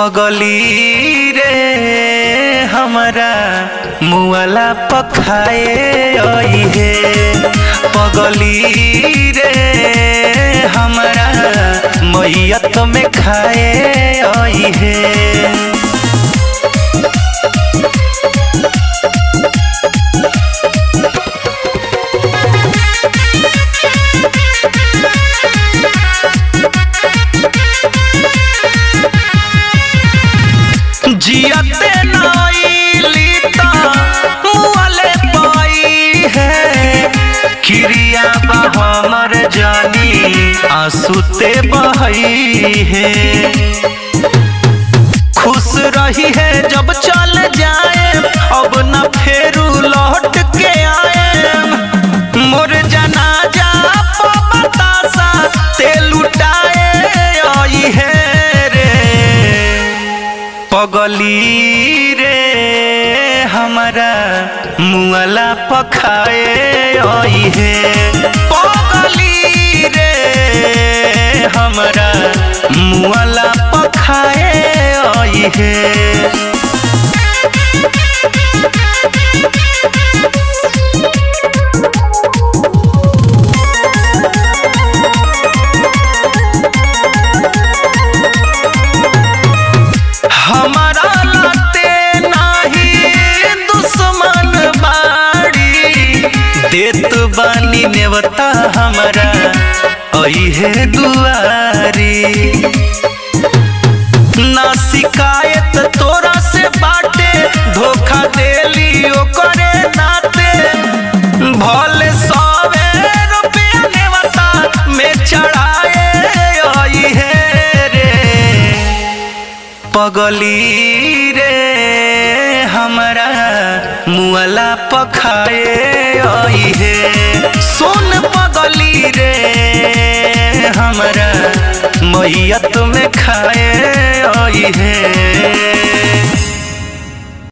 पगली रे हमरा मुआला पखाए आई है। पगली रे हमरा मैयत में खाए आई है। जियते नईली ता मुआले पाई है। क्रिया बा हमर जानी आंसूते बहई है। खुश रही है जब चल जाए अब न फेरू लौट के आए। मोर जनाजा बतासा ते लुटाए आई है। पगली रे हमरा मुआला पखाए आई है। पगली रे हमरा मुआला पखाए आई है। हमारा लाते नाही दुश्मन बाड़ी देत बानी नेवता हमारा आई है दुआरी। ना शिकायत तोरा से बाटे धोखा देली ओकरे नाते। भले सवे रुपया नेवता में चढ़ाए आई है। पगली रे हमरा मुआला पखाए आई है। सुन पगली रे हमरा मैयत में खाए आई है।